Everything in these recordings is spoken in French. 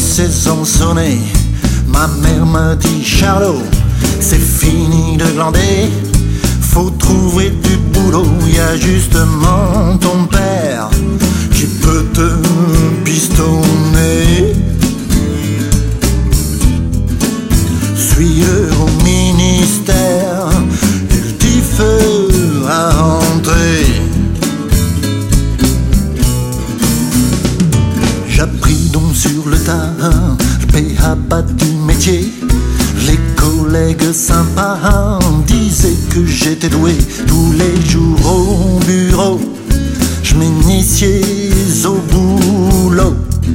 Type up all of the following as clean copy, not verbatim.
saison sonnée, ma mère m'a dit Charlot, c'est fini de glander, faut trouver du boulot, y a justement ton père qui peut te pistonner. Suis-le au ministère, il t'y fera rentrer. J'appris donc sur le tas le péhaba du métier. Les collègues sympas disaient que j'étais doué. Tous les jours au bureau, je m'initiais au boulot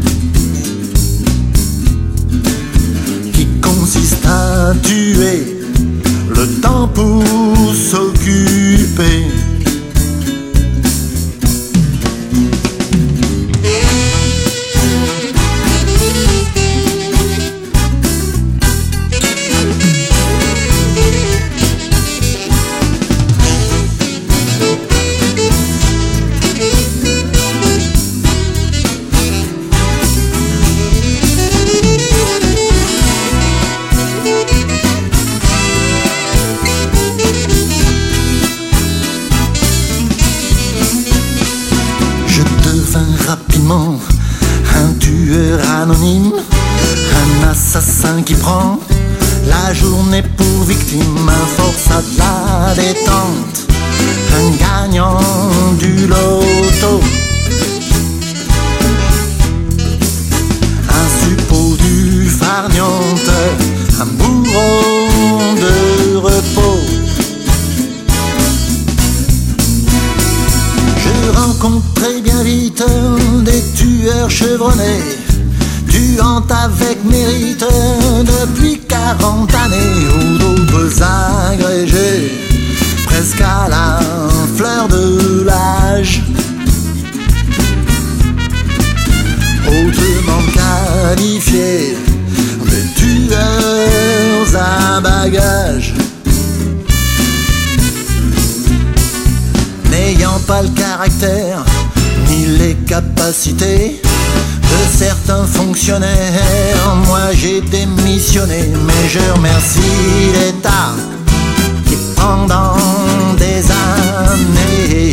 qui consiste à tuer le temps pour s'occuper. Rapidement, un tueur anonyme, un assassin qui prend la journée pour victime, un forçat de la détente, un gagnant du loto, un suppôt du farniente, un bourreau de repos. Je rencontrais bien vite des tueurs chevronnés, tuant avec mérite depuis 40 années, ou d'autres agrégés, presque à la fleur de l'âge, autrement qualifiés des tueurs à bagages. N'ayant pas le caractère ni les capacités de certains fonctionnaires, moi j'ai démissionné, mais je remercie l'État qui pendant des années